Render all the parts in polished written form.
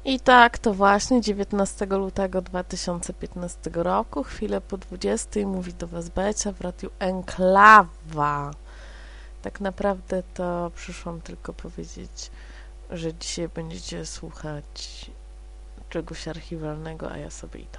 I tak to właśnie 19 lutego 2015 roku, chwilę po 20 mówi do Was Becia w radiu Enklawa. Tak naprawdę to przyszłam tylko powiedzieć, że dzisiaj będziecie słuchać czegoś archiwalnego, a ja sobie idę.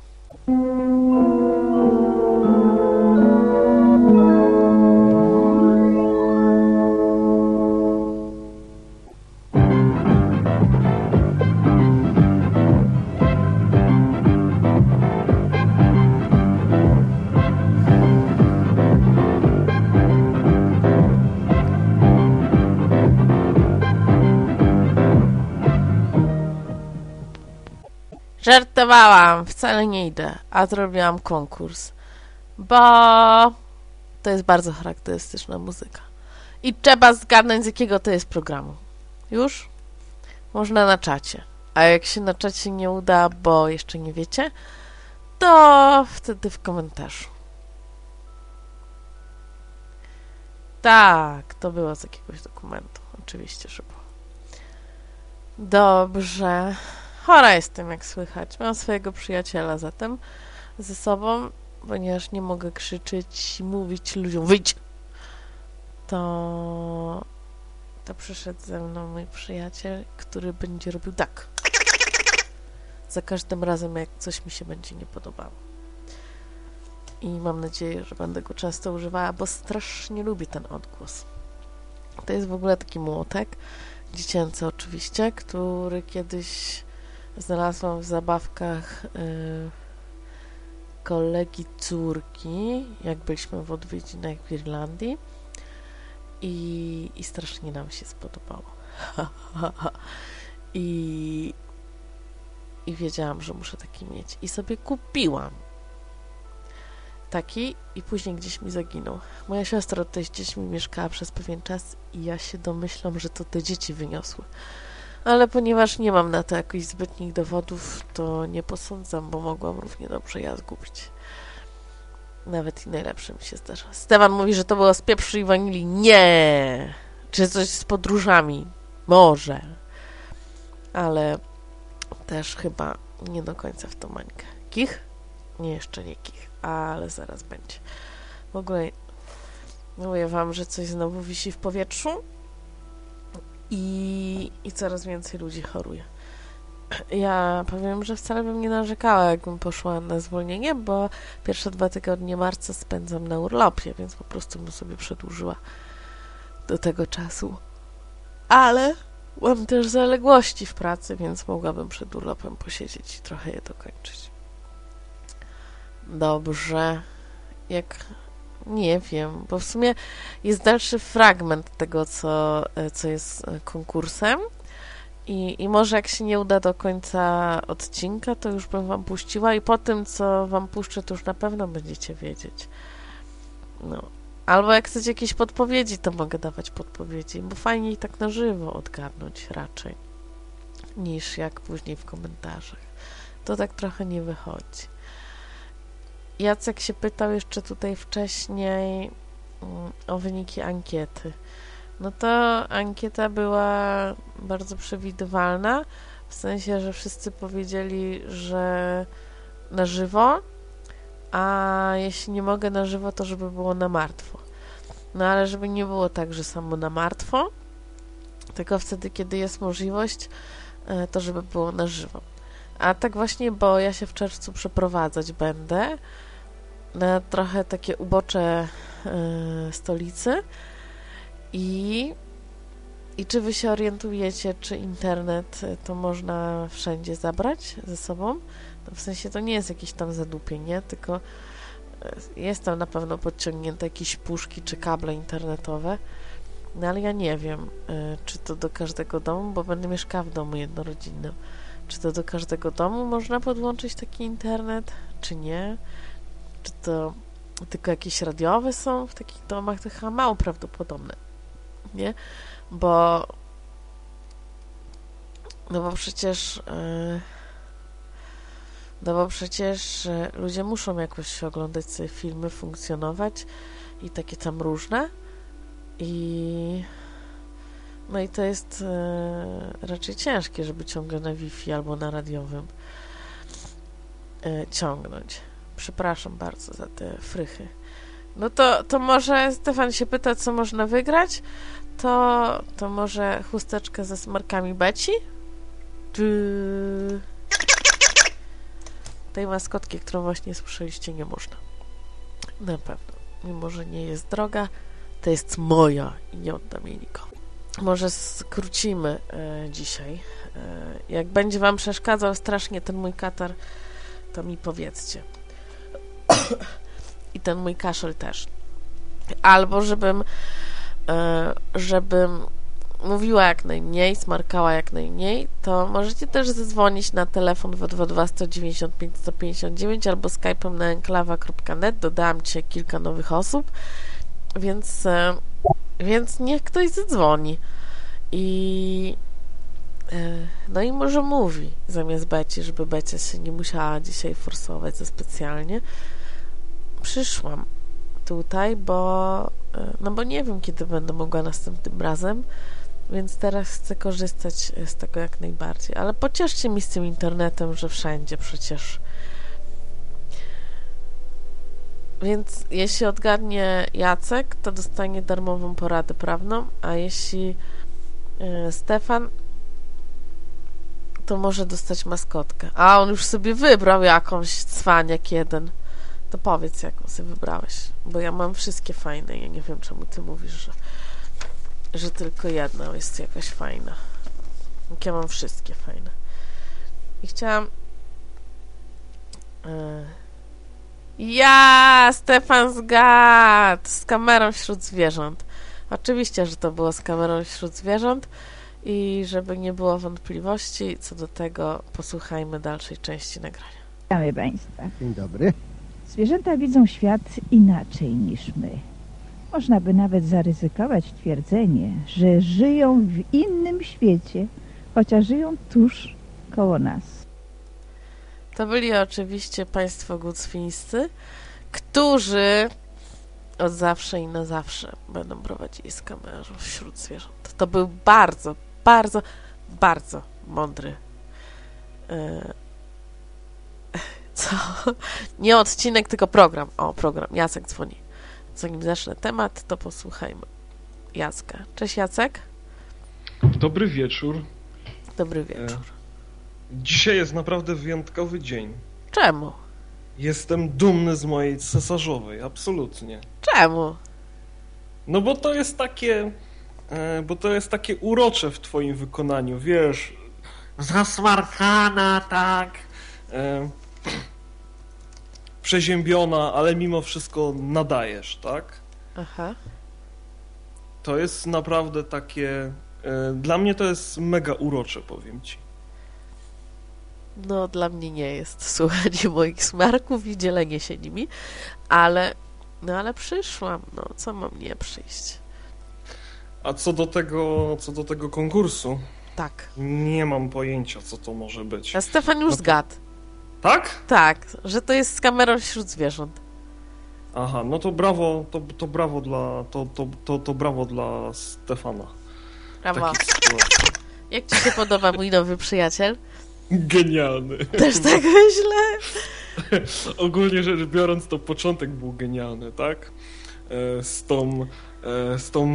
Żartowałam, wcale nie idę, a zrobiłam konkurs, bo to jest bardzo charakterystyczna muzyka. I trzeba zgadnąć, z jakiego to jest programu. Już? Można na czacie. A jak się na czacie nie uda, bo jeszcze nie wiecie, to wtedy w komentarzu. Tak, to było z jakiegoś dokumentu. Oczywiście, że było. Dobrze. Chora jestem, jak słychać. Mam swojego przyjaciela zatem ze sobą, ponieważ nie mogę krzyczeć i mówić ludziom wyjdź. To przyszedł ze mną mój przyjaciel, który będzie robił tak. Za każdym razem, jak coś mi się będzie nie podobało. I mam nadzieję, że będę go często używała, bo strasznie lubię ten odgłos. To jest w ogóle taki młotek, dziecięcy oczywiście, który kiedyś znalazłam w zabawkach kolegi córki, jak byliśmy w odwiedzinach w Irlandii i strasznie nam się spodobało. I wiedziałam, że muszę taki mieć. I sobie kupiłam taki i później gdzieś mi zaginął. Moja siostra tutaj z dziećmi mieszkała przez pewien czas i ja się domyślam, że to te dzieci wyniosły. Ale ponieważ nie mam na to jakichś zbytnich dowodów, to nie posądzam, bo mogłam równie dobrze ja zgubić. Nawet i najlepsze mi się zdarza. Stefan mówi, że to było z pieprzu i wanilii. Nie! Czy coś z podróżami? Może. Ale też chyba nie do końca w tą mańkę. Kich? Nie, jeszcze nie kich, ale zaraz będzie. W ogóle mówię wam, że coś znowu wisi w powietrzu i coraz więcej ludzi choruje. Ja powiem, że wcale bym nie narzekała, jakbym poszła na zwolnienie, bo pierwsze 2 tygodnie marca spędzam na urlopie, więc po prostu bym sobie przedłużyła do tego czasu. Ale mam też zaległości w pracy, więc mogłabym przed urlopem posiedzieć i trochę je dokończyć. Dobrze. Nie wiem, bo w sumie jest dalszy fragment tego, co jest konkursem i może jak się nie uda do końca odcinka, to już bym wam puściła i po tym, co wam puszczę, to już na pewno będziecie wiedzieć. No. Albo jak chcecie jakieś podpowiedzi, to mogę dawać podpowiedzi, bo fajnie i tak na żywo odgarnąć raczej, niż jak później w komentarzach. To tak trochę nie wychodzi. Jacek się pytał jeszcze tutaj wcześniej o wyniki ankiety. No to ankieta była bardzo przewidywalna, w sensie, że wszyscy powiedzieli, że na żywo, a jeśli nie mogę na żywo, to żeby było na martwo. No ale żeby nie było tak, że samo na martwo, tylko wtedy, kiedy jest możliwość, to żeby było na żywo. A tak właśnie, bo ja się w czerwcu przeprowadzać będę na trochę takie ubocze stolicy i czy wy się orientujecie, czy internet to można wszędzie zabrać ze sobą? No w sensie to nie jest jakieś tam zadupienie, tylko jest tam na pewno podciągnięte jakieś puszki czy kable internetowe, no ale ja nie wiem, czy to do każdego domu, bo będę mieszkała w domu jednorodzinnym. Czy to do każdego domu można podłączyć taki internet, czy nie? Czy to tylko jakieś radiowe są w takich domach? To chyba mało prawdopodobne, nie? Bo przecież ludzie muszą jakoś oglądać sobie filmy, funkcjonować i takie tam różne No i to jest raczej ciężkie, żeby ciągle na Wi-Fi albo na radiowym ciągnąć. Przepraszam bardzo za te frychy. No to może Stefan się pyta, co można wygrać? To może chusteczkę ze smarkami Beci? Czy tej maskotki, którą właśnie słyszeliście, nie można. Na pewno. Mimo, że nie jest droga, to jest moja i nie oddam jej nikomu. Może skrócimy dzisiaj. Jak będzie wam przeszkadzał strasznie ten mój katar, to mi powiedzcie. I ten mój kaszel też. Albo żebym mówiła jak najmniej, smarkała jak najmniej, to możecie też zadzwonić na telefon 222 195 159 albo skype'em na enklawa.net. Dodałam dzisiaj kilka nowych osób, więc niech ktoś zadzwoni. No i może mówi zamiast Beci, żeby Becia się nie musiała dzisiaj forsować za specjalnie. Przyszłam tutaj, bo nie wiem, kiedy będę mogła następnym razem, więc teraz chcę korzystać z tego jak najbardziej. Ale pocieszcie mi z tym internetem, że wszędzie przecież. Więc jeśli odgadnie Jacek, to dostanie darmową poradę prawną, a jeśli Stefan, to może dostać maskotkę. A on już sobie wybrał jakąś cwaniak jeden. To powiedz, jaką sobie wybrałeś, bo ja mam wszystkie fajne. Ja nie wiem, czemu ty mówisz, że tylko jedna jest jakaś fajna. Jak ja mam wszystkie fajne. I chciałam... Stefan zgadł! Z kamerą wśród zwierząt. Oczywiście, że to było z kamerą wśród zwierząt i żeby nie było wątpliwości co do tego, posłuchajmy dalszej części nagrania. Witamy Państwa. Dzień dobry. Zwierzęta widzą świat inaczej niż my. Można by nawet zaryzykować twierdzenie, że żyją w innym świecie, chociaż żyją tuż koło nas. To byli oczywiście państwo gucwińscy, którzy od zawsze i na zawsze będą prowadzili z kamerą wśród zwierząt. To był bardzo, bardzo, bardzo mądry nie odcinek, tylko program. O, program. Jacek dzwoni. Zanim zacznę temat, to posłuchajmy Jacka. Cześć, Jacek. Dobry wieczór. Dobry wieczór. Dzisiaj jest naprawdę wyjątkowy dzień. Czemu? Jestem dumny z mojej cesarzowej, absolutnie. Czemu? No bo to jest takie urocze w twoim wykonaniu, wiesz, zasmarkana, tak, przeziębiona, ale mimo wszystko nadajesz, tak? Aha. To jest naprawdę takie, dla mnie to jest mega urocze, powiem ci. No, dla mnie nie jest słuchanie moich smarków i dzielenie się nimi, ale przyszłam, no, co mam nie przyjść? A co do tego konkursu, Tak. nie mam pojęcia, co to może być. A Stefan już zgadł. Tak? Tak, że to jest z kamerą wśród zwierząt. Aha, no to brawo, to brawo dla, to brawo dla Stefana. Brawo. Takich sytuacji. Jak ci się podoba mój nowy przyjaciel? Genialny. Też tak myślę. Ogólnie rzecz biorąc, to początek był genialny, tak? Z tą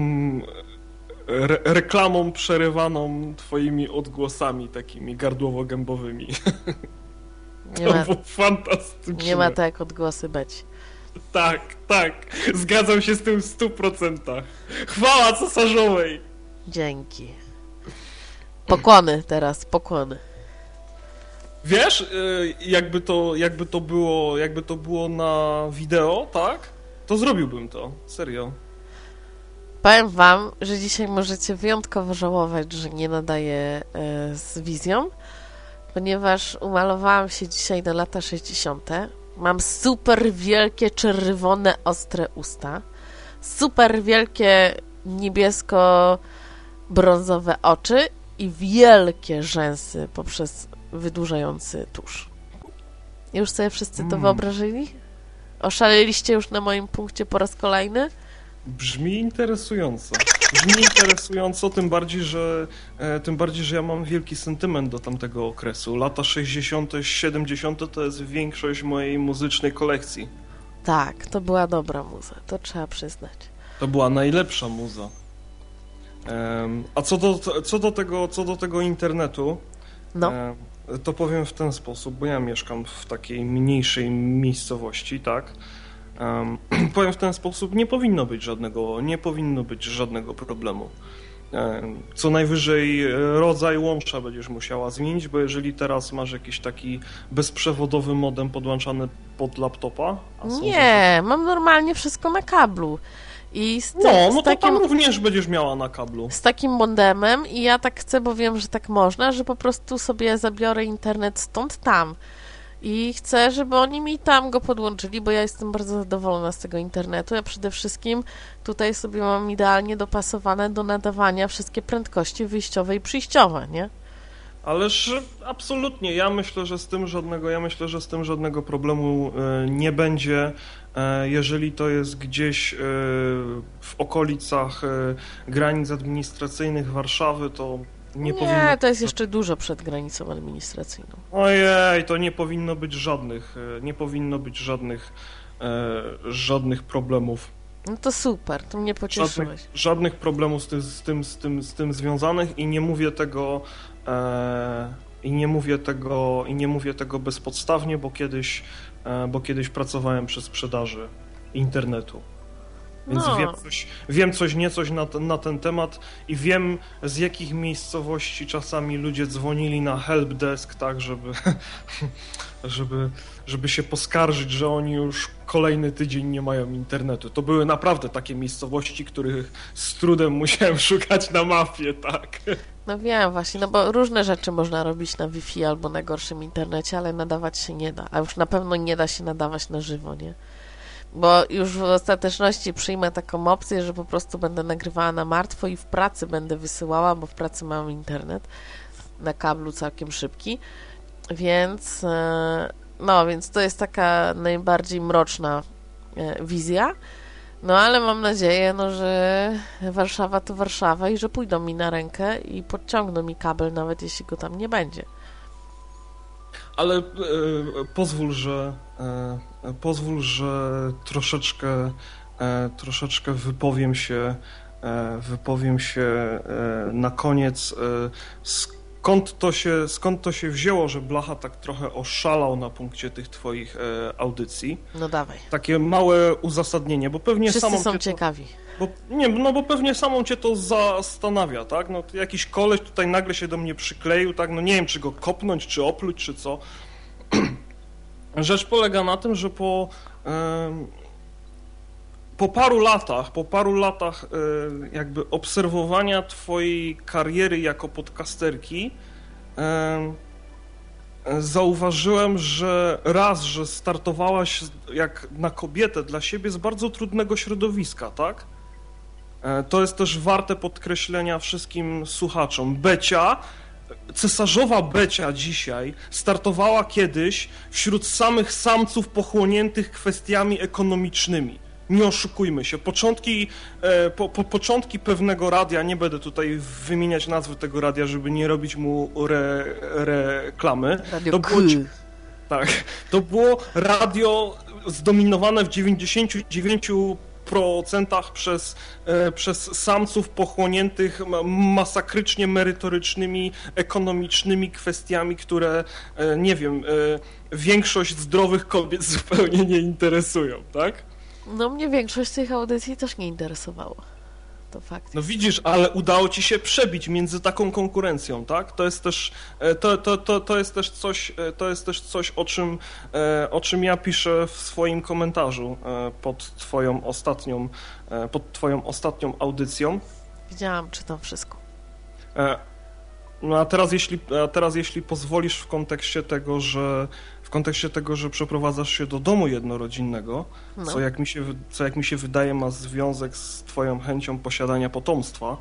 reklamą przerywaną twoimi odgłosami takimi gardłowo-gębowymi. To było fantastyczne. Nie ma tak odgłosy być. Tak. Zgadzam się z tym w 100%. Chwała cesarzowej! Dzięki. Pokłony teraz, pokłony. Wiesz, jakby to było na wideo, tak? To zrobiłbym to, serio. Powiem wam, że dzisiaj możecie wyjątkowo żałować, że nie nadaję z wizją, ponieważ umalowałam się dzisiaj na lata 60. Mam super wielkie, czerwone, ostre usta, super wielkie, niebiesko-brązowe oczy i wielkie rzęsy poprzez wydłużający tusz. Już sobie wszyscy to wyobrażyli? Oszaleliście już na moim punkcie po raz kolejny? Brzmi interesująco. Brzmi interesująco, tym bardziej, że ja mam wielki sentyment do tamtego okresu. Lata 60., 70. to jest większość mojej muzycznej kolekcji. Tak, to była dobra muza, to trzeba przyznać. To była najlepsza muza. A co do tego internetu, No. To powiem w ten sposób, bo ja mieszkam w takiej mniejszej miejscowości, tak? Powiem w ten sposób, nie powinno być żadnego problemu. Co najwyżej rodzaj łącza będziesz musiała zmienić, bo jeżeli teraz masz jakiś taki bezprzewodowy modem podłączany pod laptopa... Nie, mam normalnie wszystko na kablu. I to tam również będziesz miała na kablu. Z takim modemem i ja tak chcę, bo wiem, że tak można, że po prostu sobie zabiorę internet stąd tam. I chcę, żeby oni mi tam go podłączyli, bo ja jestem bardzo zadowolona z tego internetu. Ja przede wszystkim tutaj sobie mam idealnie dopasowane do nadawania wszystkie prędkości wyjściowe i przyjściowe, nie? Ależ absolutnie, ja myślę, że z tym żadnego problemu nie będzie, jeżeli to jest gdzieś w okolicach granic administracyjnych Warszawy, to nie powinno... Nie, to jest jeszcze dużo przed granicą administracyjną. Ojej, to nie powinno być żadnych problemów. No to super, to mnie pocieszyłeś. Żadnych problemów z tym związanych i nie mówię tego i nie mówię tego bezpodstawnie, bo kiedyś pracowałem przy sprzedaży internetu. Więc wiem coś niecoś na ten temat i wiem, z jakich miejscowości czasami ludzie dzwonili na helpdesk, tak, żeby się poskarżyć, że oni już kolejny tydzień nie mają internetu. To były naprawdę takie miejscowości, których z trudem musiałem szukać na mapie, tak. No wiem właśnie, no bo różne rzeczy można robić na Wi-Fi albo na gorszym internecie, ale nadawać się nie da, a już na pewno nie da się nadawać na żywo, nie? Bo już w ostateczności przyjmę taką opcję, że po prostu będę nagrywała na martwo i w pracy będę wysyłała, bo w pracy mam internet na kablu całkiem szybki, więc to jest taka najbardziej mroczna wizja, no ale mam nadzieję, że Warszawa to Warszawa i że pójdą mi na rękę i podciągną mi kabel, nawet jeśli go tam nie będzie. Ale pozwól, że troszeczkę wypowiem się na koniec, skąd to się wzięło, że Blacha tak trochę oszalał na punkcie tych twoich audycji. No dawaj. Takie małe uzasadnienie, bo pewnie wszyscy są ciekawi. Bo pewnie samą cię to zastanawia, tak? No jakiś koleś tutaj nagle się do mnie przykleił, tak? No nie wiem, czy go kopnąć, czy opluć, czy co. Rzecz polega na tym, że po paru latach jakby obserwowania twojej kariery jako podcasterki, zauważyłem, że startowałaś jak na kobietę dla siebie z bardzo trudnego środowiska, tak? To jest też warte podkreślenia wszystkim słuchaczom. Cesarzowa Becia dzisiaj startowała kiedyś wśród samych samców pochłoniętych kwestiami ekonomicznymi. Nie oszukujmy się. Początki pewnego radia, nie będę tutaj wymieniać nazwy tego radia, żeby nie robić mu reklamy. Radio to było radio zdominowane w 99% przez samców pochłoniętych masakrycznie merytorycznymi, ekonomicznymi kwestiami, które, nie wiem, większość zdrowych kobiet zupełnie nie interesują, tak? No mnie większość tych audycji też nie interesowało. To fakt. No widzisz, ale udało ci się przebić między taką konkurencją, tak? To jest też coś, o czym ja piszę w swoim komentarzu pod twoją ostatnią audycją. Widziałam, czytam wszystko. No a teraz jeśli pozwolisz, w kontekście tego, że przeprowadzasz się do domu jednorodzinnego, no. co jak mi się wydaje ma związek z twoją chęcią posiadania potomstwa.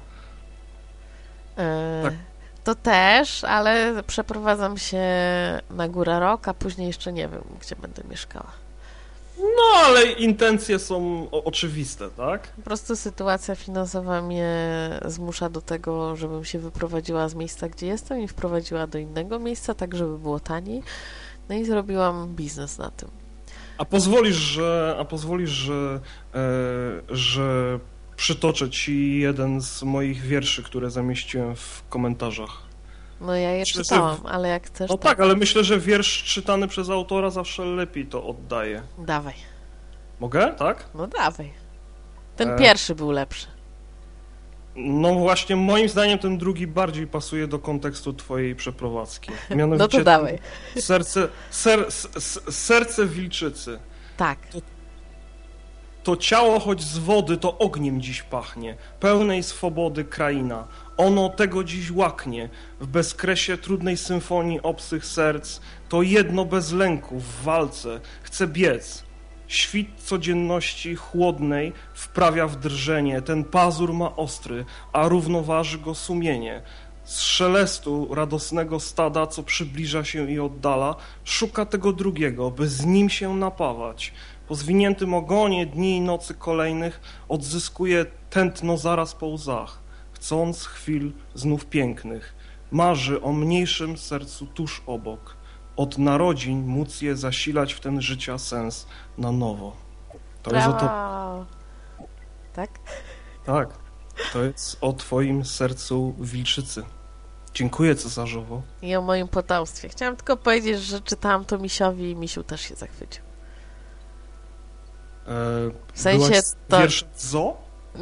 Tak. To też, ale przeprowadzam się na Górę Rok, a później jeszcze nie wiem, gdzie będę mieszkała. No, ale intencje są oczywiste, tak? Po prostu sytuacja finansowa mnie zmusza do tego, żebym się wyprowadziła z miejsca, gdzie jestem i wprowadziła do innego miejsca, tak żeby było taniej. No i zrobiłam biznes na tym. A pozwolisz, że przytoczę ci jeden z moich wierszy, które zamieściłem w komentarzach. No ja je Myślę, czytałam, ale jak chcesz, No tak, ale myślę, że wiersz czytany przez autora zawsze lepiej to oddaje. Dawaj. Mogę, tak? No dawaj. Ten pierwszy był lepszy. No właśnie, moim zdaniem ten drugi bardziej pasuje do kontekstu twojej przeprowadzki. Mianowicie No to dawaj. Serce wilczycy. Tak. To ciało, choć z wody, to ogniem dziś pachnie, pełnej swobody kraina. Ono tego dziś łaknie, w bezkresie trudnej symfonii obcych serc, to jedno bez lęku w walce chce biec. Świt codzienności chłodnej wprawia w drżenie, ten pazur ma ostry, a równoważy go sumienie. Z szelestu radosnego stada, co przybliża się i oddala, szuka tego drugiego, by z nim się napawać. Po zwiniętym ogonie dni i nocy kolejnych odzyskuje tętno zaraz po łzach, chcąc chwil znów pięknych. Marzy o mniejszym sercu tuż obok, od narodzin móc je zasilać w ten życia sens na nowo. To jest o to. Tak? Tak, to jest o twoim sercu wilczycy. Dziękuję cesarzowo. I o moim potomstwie. Chciałam tylko powiedzieć, że czytałam to Misiowi i Misiu też się zachwycił. W sensie to... Wiersz zo?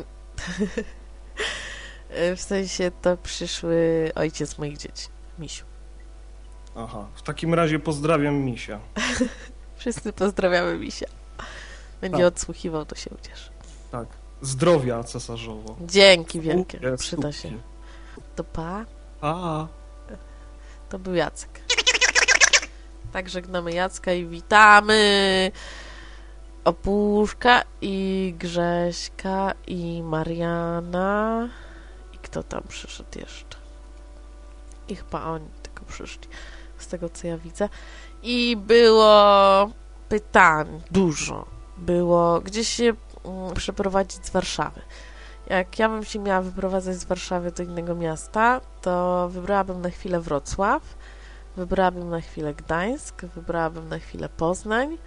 W sensie to przyszły ojciec moich dzieci, Misiu. Aha, w takim razie pozdrawiam Misia. Wszyscy pozdrawiamy Misia. Będzie odsłuchiwał, to się ucieszy. Tak. Zdrowia cesarzowo. Dzięki wielkie. Przyda się. To pa. Pa. To był Jacek. Tak, żegnamy Jacka i witamy Opuszka i Grześka i Mariana i kto tam przyszedł jeszcze? I chyba oni tylko przyszli, z tego co ja widzę. I było pytań dużo. Było gdzieś się przeprowadzić z Warszawy. Jak ja bym się miała wyprowadzać z Warszawy do innego miasta, to wybrałabym na chwilę Wrocław, wybrałabym na chwilę Gdańsk, wybrałabym na chwilę Poznań,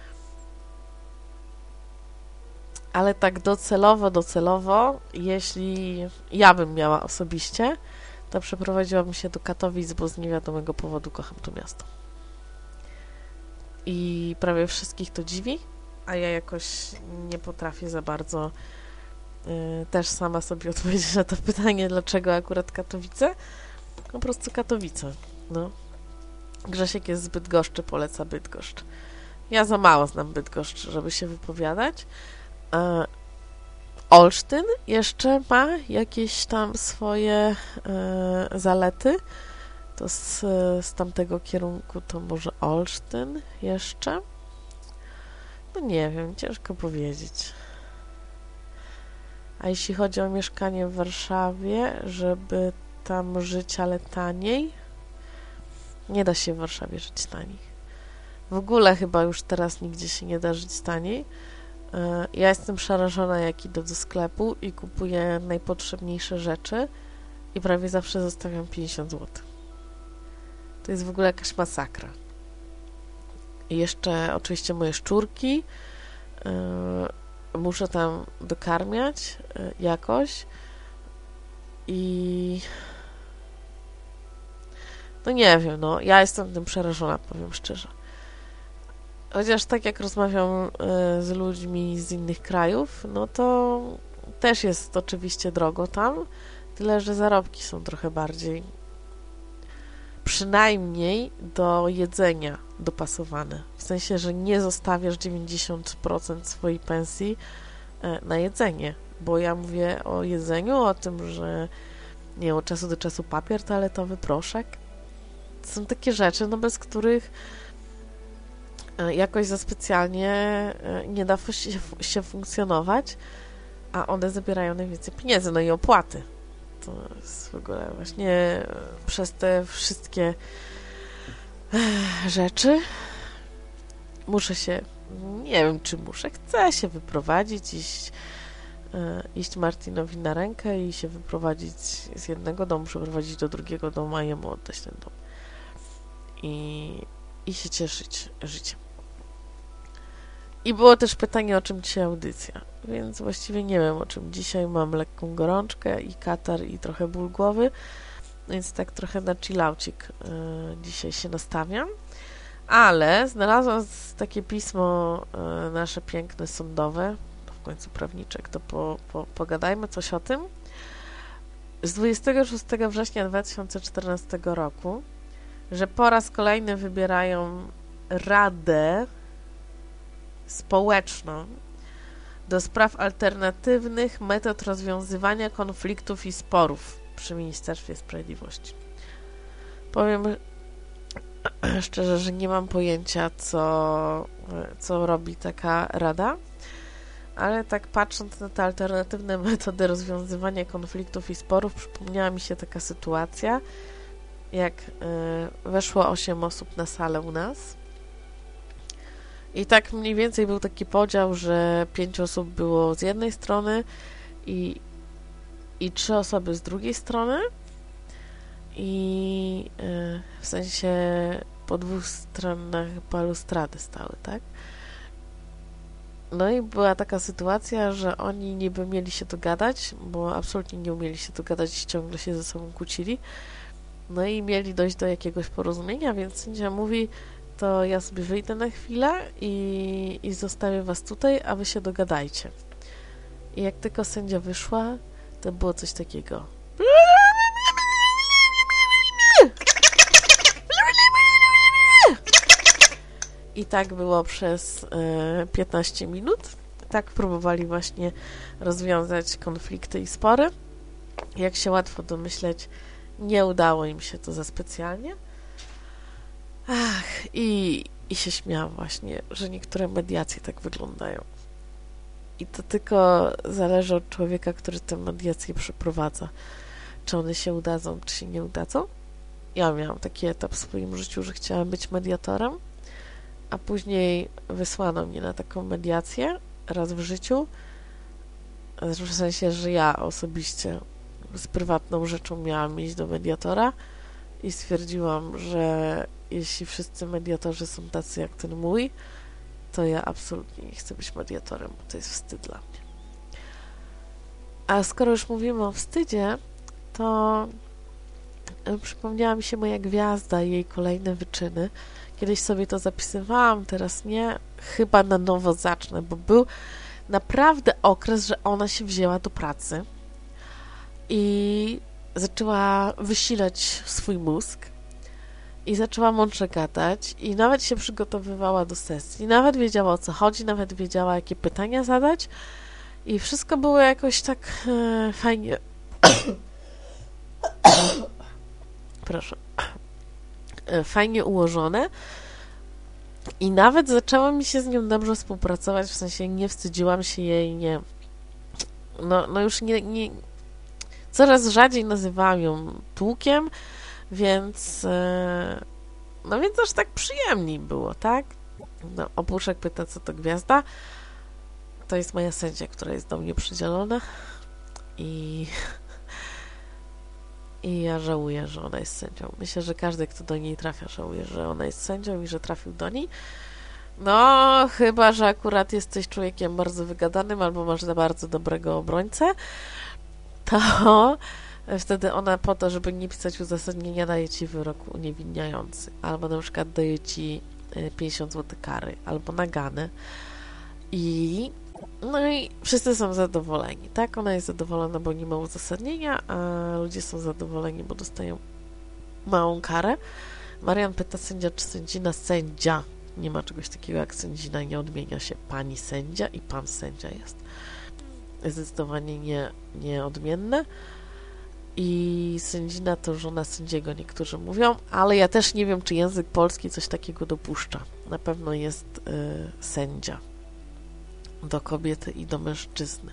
ale tak docelowo, jeśli ja bym miała osobiście, to przeprowadziłabym się do Katowic, bo z niewiadomego powodu kocham to miasto. I prawie wszystkich to dziwi, a ja jakoś nie potrafię za bardzo też sama sobie odpowiedzieć na to pytanie, dlaczego akurat Katowice. Po prostu Katowice. No. Grzesiek jest z Bydgoszczy, poleca Bydgoszcz. Ja za mało znam Bydgoszcz, żeby się wypowiadać. Olsztyn jeszcze ma jakieś tam swoje zalety. To z tamtego kierunku to może Olsztyn jeszcze? No nie wiem, ciężko powiedzieć. A jeśli chodzi o mieszkanie w Warszawie, żeby tam żyć, ale taniej, nie da się w Warszawie żyć taniej. W ogóle chyba już teraz nigdzie się nie da żyć taniej. Ja jestem przerażona, jak idę do sklepu i kupuję najpotrzebniejsze rzeczy i prawie zawsze zostawiam 50 zł. To jest w ogóle jakaś masakra. I jeszcze oczywiście moje szczurki muszę tam dokarmiać jakoś i no nie wiem, no ja jestem tym przerażona, powiem szczerze. Chociaż tak jak rozmawiam z ludźmi z innych krajów, no to też jest oczywiście drogo tam, tyle że zarobki są trochę bardziej przynajmniej do jedzenia dopasowane. W sensie, że nie zostawiasz 90% swojej pensji na jedzenie, bo ja mówię o jedzeniu, o tym, że nie wiem, od czasu do czasu papier toaletowy, proszek. To są takie rzeczy, no bez których jakoś za specjalnie nie da się funkcjonować, a one zabierają najwięcej pieniędzy, no i opłaty. To jest w ogóle właśnie przez te wszystkie rzeczy muszę się nie wiem, czy muszę, chcę się wyprowadzić, iść Martinowi na rękę i się wyprowadzić z jednego domu, przeprowadzić do drugiego domu, a jemu oddać ten dom. I się cieszyć życiem. I było też pytanie, o czym dzisiaj audycja, więc właściwie nie wiem, o czym dzisiaj. Mam lekką gorączkę i katar i trochę ból głowy, więc tak trochę na chillaucik dzisiaj się nastawiam. Ale znalazłam takie pismo nasze piękne, sądowe, w końcu prawniczek, to pogadajmy coś o tym. Z 26 września 2014 roku, że po raz kolejny wybierają Radę Społeczną do spraw alternatywnych metod rozwiązywania konfliktów i sporów przy Ministerstwie Sprawiedliwości. Powiem szczerze, że nie mam pojęcia, co robi taka rada, ale tak patrząc na te alternatywne metody rozwiązywania konfliktów i sporów, przypomniała mi się taka sytuacja, jak weszło 8 osób na salę u nas i tak mniej więcej był taki podział, że 5 osób było z jednej strony i 3 osoby z drugiej strony i w sensie po 2 stronach balustrady stały, tak? No i była taka sytuacja, że oni niby mieli się dogadać, bo absolutnie nie umieli się dogadać i ciągle się ze sobą kłócili. No i mieli dojść do jakiegoś porozumienia, więc sędzia mówi, to ja sobie wyjdę na chwilę i zostawię was tutaj, a wy się dogadajcie. I jak tylko sędzia wyszła, to było coś takiego. I tak było przez 15 minut. Tak próbowali właśnie rozwiązać konflikty i spory. Jak się łatwo domyśleć, nie udało im się to za specjalnie. I się śmiałam właśnie, że niektóre mediacje tak wyglądają. I to tylko zależy od człowieka, który tę mediację przeprowadza. Czy one się udadzą, czy się nie udadzą. Ja miałam taki etap w swoim życiu, że chciałam być mediatorem, a później wysłano mnie na taką mediację raz w życiu, w sensie, że ja osobiście z prywatną rzeczą miałam iść do mediatora i stwierdziłam, że jeśli wszyscy mediatorzy są tacy jak ten mój, to ja absolutnie nie chcę być mediatorem, bo to jest wstyd dla mnie. A skoro już mówimy o wstydzie, to przypomniała mi się moja gwiazda i jej kolejne wyczyny. Kiedyś sobie to zapisywałam, teraz nie. Chyba na nowo zacznę, bo był naprawdę okres, że ona się wzięła do pracy i zaczęła wysilać swój mózg i zaczęła mądrze gadać i nawet się przygotowywała do sesji, nawet wiedziała, o co chodzi, nawet wiedziała, jakie pytania zadać i wszystko było jakoś tak fajnie proszę, fajnie ułożone i nawet zaczęło mi się z nią dobrze współpracować, w sensie nie wstydziłam się jej, nie no już nie coraz rzadziej nazywałam ją tłukiem, więc więc aż tak przyjemniej było, tak? No, Opuszek pyta, co to gwiazda. To jest moja sędzia, która jest do mnie przydzielona i ja żałuję, że ona jest sędzią. Myślę, że każdy, kto do niej trafia, żałuje, że ona jest sędzią i że trafił do niej. No, chyba że akurat jesteś człowiekiem bardzo wygadanym albo masz bardzo dobrego obrońcę, to wtedy ona po to, żeby nie pisać uzasadnienia, daje ci wyrok uniewinniający. Albo na przykład daje ci 50 zł kary, albo nagany. I wszyscy są zadowoleni, tak? Ona jest zadowolona, bo nie ma uzasadnienia, a ludzie są zadowoleni, bo dostają małą karę. Marian pyta, sędzia czy sędzina? Sędzia. Nie ma czegoś takiego jak sędzina, nie odmienia się pani sędzia i pan sędzia jest. Zdecydowanie nieodmienne. I sędzina to żona sędziego, niektórzy mówią, ale ja też nie wiem, czy język polski coś takiego dopuszcza. Na pewno jest sędzia do kobiety i do mężczyzny.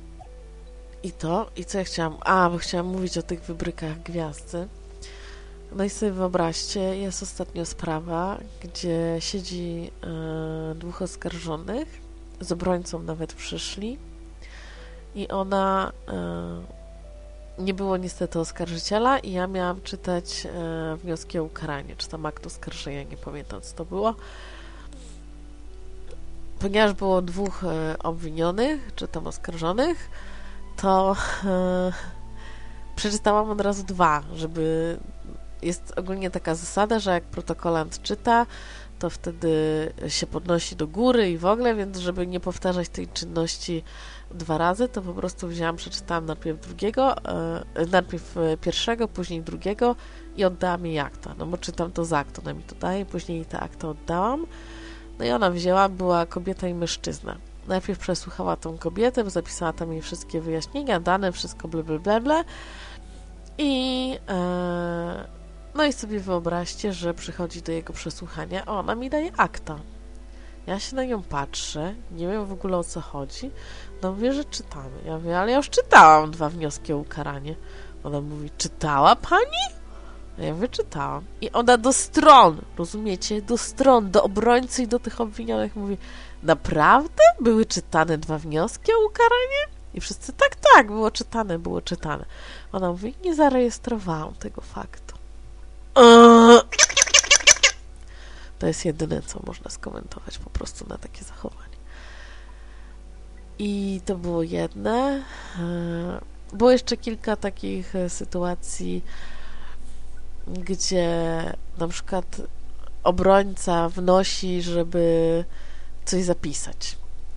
I co ja chciałam? Bo chciałam mówić o tych wybrykach gwiazdy, No i sobie wyobraźcie, jest ostatnio sprawa, gdzie siedzi 2 oskarżonych, z obrońcą nawet przyszli i ona, nie było niestety oskarżyciela i ja miałam czytać wnioski o ukaranie, czy tam akt oskarżenia, nie pamiętam co to było. Ponieważ było 2 obwinionych, czy tam oskarżonych, to przeczytałam od razu 2, żeby... Jest ogólnie taka zasada, że jak protokolant czyta, to wtedy się podnosi do góry i w ogóle, więc żeby nie powtarzać tej czynności 2 razy, to po prostu wzięłam, przeczytałam najpierw pierwszego, później drugiego i oddałam jej akta. No bo czytam to z akt, ona mi to daje, później jej te akta oddałam. No i ona wzięła, była kobieta i mężczyzna. Najpierw przesłuchała tą kobietę, zapisała tam jej wszystkie wyjaśnienia, dane, wszystko ble. I no i sobie wyobraźcie, że przychodzi do jego przesłuchania, a ona mi daje akta. Ja się na nią patrzę, nie wiem w ogóle o co chodzi. No mówię, że czytamy. Ja mówię, ale ja już czytałam 2 wnioski o ukaranie. Ona mówi, czytała pani? A ja mówię, czytałam. I ona do stron, rozumiecie, do stron, do obrońcy i do tych obwinionych mówi, naprawdę? Były czytane 2 wnioski o ukaranie? I wszyscy, tak, było czytane. Ona mówi, nie zarejestrowałam tego faktu. To jest jedyne, co można skomentować po prostu na takie zachowanie. I to było jedne. Było jeszcze kilka takich sytuacji, gdzie na przykład obrońca wnosi, żeby coś zapisać.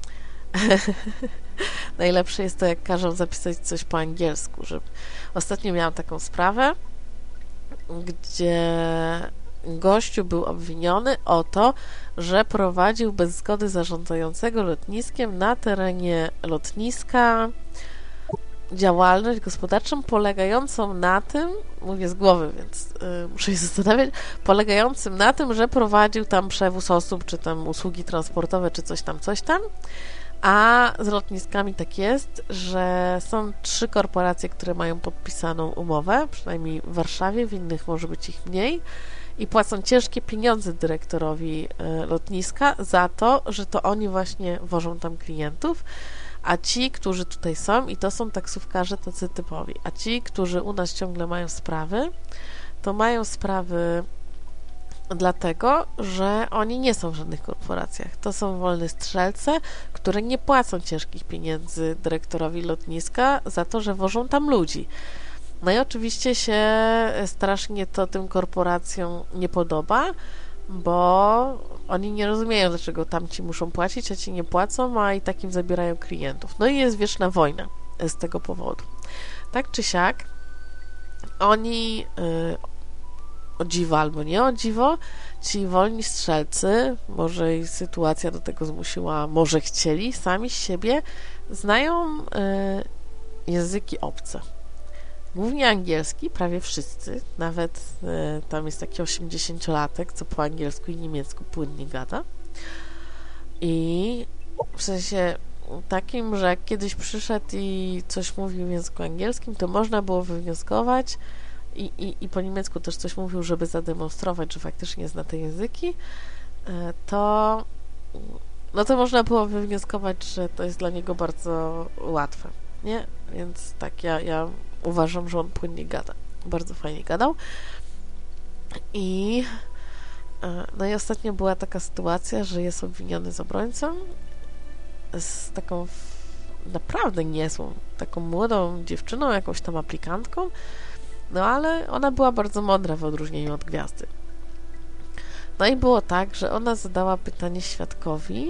Najlepsze jest to, jak każą zapisać coś po angielsku. Że... Ostatnio miałam taką sprawę, gdzie gościu był obwiniony o to, że prowadził bez zgody zarządzającego lotniskiem na terenie lotniska działalność gospodarczą polegającą na tym, mówię z głowy, więc muszę się zastanawiać, polegającym na tym, że prowadził tam przewóz osób, czy tam usługi transportowe, czy coś tam, a z lotniskami tak jest, że są 3 korporacje, które mają podpisaną umowę, przynajmniej w Warszawie, w innych może być ich mniej, i płacą ciężkie pieniądze dyrektorowi lotniska za to, że to oni właśnie wożą tam klientów, a ci, którzy tutaj są, i to są taksówkarze tacy typowi, a ci, którzy u nas ciągle mają sprawy, to mają sprawy dlatego, że oni nie są w żadnych korporacjach. To są wolne strzelce, które nie płacą ciężkich pieniędzy dyrektorowi lotniska za to, że wożą tam ludzi. No i oczywiście się strasznie to tym korporacjom nie podoba, bo oni nie rozumieją, dlaczego tamci muszą płacić, a ci nie płacą, a i takim zabierają klientów. No i jest wieczna wojna z tego powodu. Tak czy siak, oni o dziwo albo nie o dziwo, ci wolni strzelcy, może i sytuacja do tego zmusiła, może chcieli, sami z siebie znają języki obce. Głównie angielski, prawie wszyscy, nawet tam jest taki 80-latek, co po angielsku i niemiecku płynnie gada. I w sensie takim, że jak kiedyś przyszedł i coś mówił w języku angielskim, to można było wywnioskować i po niemiecku też coś mówił, żeby zademonstrować, że faktycznie zna te języki, to można było wywnioskować, że to jest dla niego bardzo łatwe, nie? Więc tak, ja uważam, że on płynnie gada. Bardzo fajnie gadał. I ostatnio była taka sytuacja, że jest obwiniony z obrońcą, z taką naprawdę niezłą, taką młodą dziewczyną, jakąś tam aplikantką, ale ona była bardzo mądra w odróżnieniu od gwiazdy. No i było tak, że ona zadała pytanie świadkowi,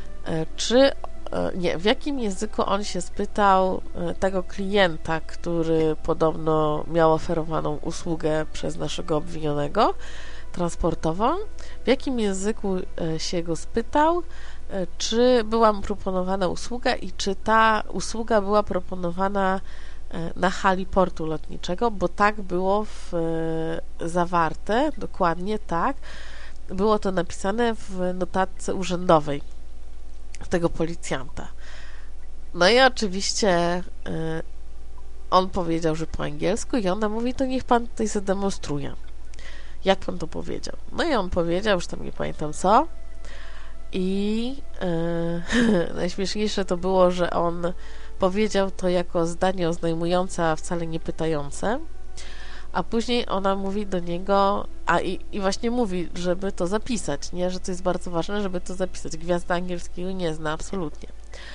w jakim języku on się spytał tego klienta, który podobno miał oferowaną usługę przez naszego obwinionego transportową, w jakim języku się go spytał, czy była mu proponowana usługa i czy ta usługa była proponowana na hali portu lotniczego, bo tak było zawarte, dokładnie tak, było to napisane w notatce urzędowej tego policjanta. No i oczywiście on powiedział, że po angielsku i ona mówi, to niech pan tutaj zademonstruje. Jak pan to powiedział? No i on powiedział, już tam nie pamiętam co. I najśmieszniejsze to było, że on powiedział to jako zdanie oznajmujące, a wcale nie pytające. A później ona mówi do niego, i właśnie mówi, żeby to zapisać, nie? Że to jest bardzo ważne, żeby to zapisać. Gwiazda angielskiego nie zna, absolutnie.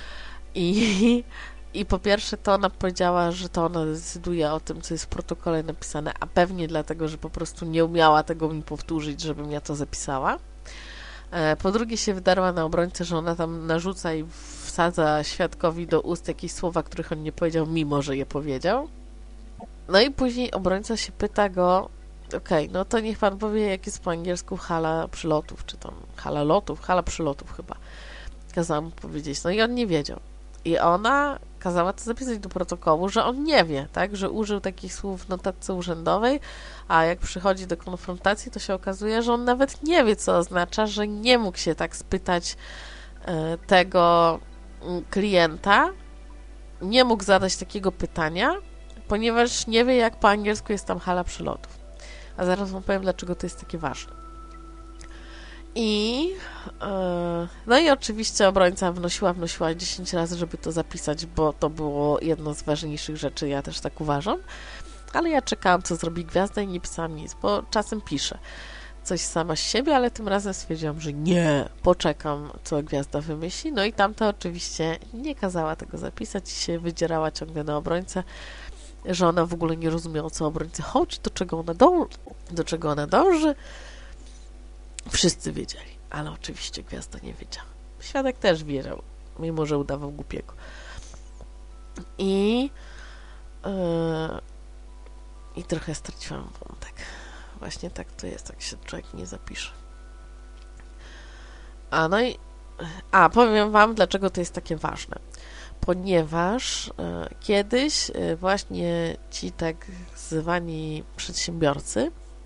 I po pierwsze to ona powiedziała, że to ona decyduje o tym, co jest w protokole napisane, a pewnie dlatego, że po prostu nie umiała tego mi powtórzyć, żebym ja to zapisała. Po drugie się wydarła na obrońcę, że ona tam narzuca i wsadza świadkowi do ust jakieś słowa, których on nie powiedział, mimo że je powiedział. No i później obrońca się pyta go, okej, no to niech pan powie, jak jest po angielsku hala przylotów, czy tam hala lotów, hala przylotów chyba. Kazała mu powiedzieć, no i on nie wiedział. I ona kazała to zapisać do protokołu, że on nie wie, tak, że użył takich słów w notatce urzędowej, a jak przychodzi do konfrontacji, to się okazuje, że on nawet nie wie, co oznacza, że nie mógł się tak spytać tego klienta, nie mógł zadać takiego pytania, ponieważ nie wie, jak po angielsku jest tam hala przylotów. A zaraz wam powiem, dlaczego to jest takie ważne. No i oczywiście obrońca wnosiła 10 razy, żeby to zapisać, bo to było jedno z ważniejszych rzeczy, ja też tak uważam. Ale ja czekałam, co zrobi gwiazda i nie pisałam nic, bo czasem piszę coś sama z siebie, ale tym razem stwierdziłam, że nie, poczekam, co gwiazda wymyśli. No i tamta oczywiście nie kazała tego zapisać i się wydzierała ciągle na obrońcę, że ona w ogóle nie rozumie, o co obrońcy chodzi, do czego ona dąży. Wszyscy wiedzieli, ale oczywiście gwiazda nie wiedziała. Świadek też wiedział, mimo że udawał głupiego. I trochę straciłam wątek. Właśnie tak to jest, jak się człowiek nie zapisze. Powiem wam, dlaczego to jest takie ważne. Ponieważ kiedyś właśnie ci tak zwani przedsiębiorcy,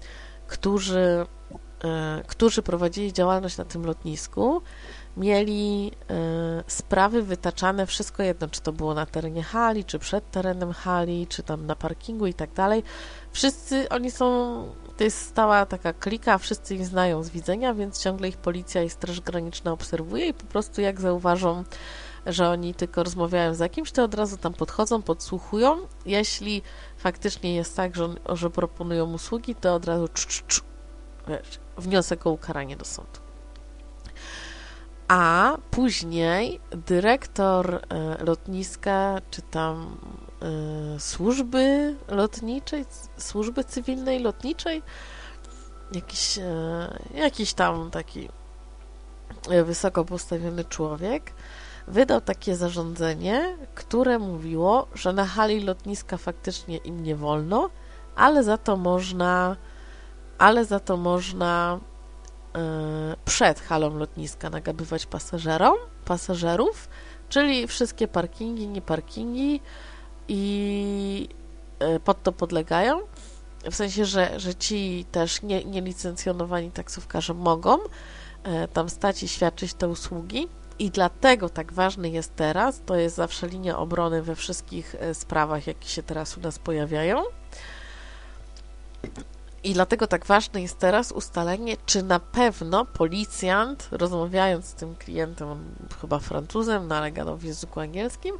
którzy prowadzili działalność na tym lotnisku, mieli sprawy wytaczane, wszystko jedno, czy to było na terenie hali, czy przed terenem hali, czy tam na parkingu i tak dalej. Wszyscy, to jest stała taka klika, wszyscy ich znają z widzenia, więc ciągle ich policja i Straż Graniczna obserwuje i po prostu jak zauważą, że oni tylko rozmawiają z jakimś, to od razu tam podchodzą, podsłuchują. Jeśli faktycznie jest tak, że proponują usługi, to od razu wniosek o ukaranie do sądu. A później dyrektor lotniska, czy tam służby lotniczej, służby cywilnej lotniczej, jakiś tam taki wysoko postawiony człowiek wydał takie zarządzenie, które mówiło, że na hali lotniska faktycznie im nie wolno, ale za to można przed halą lotniska nagabywać pasażerów, czyli wszystkie parkingi, nie parkingi i pod to podlegają. W sensie, że ci też nielicencjonowani taksówkarze mogą tam stać i świadczyć te usługi. I dlatego tak ważny jest teraz, to jest zawsze linia obrony we wszystkich sprawach, jakie się teraz u nas pojawiają. I dlatego tak ważne jest teraz ustalenie, czy na pewno policjant, rozmawiając z tym klientem, on chyba Francuzem, no ale gadał w języku angielskim,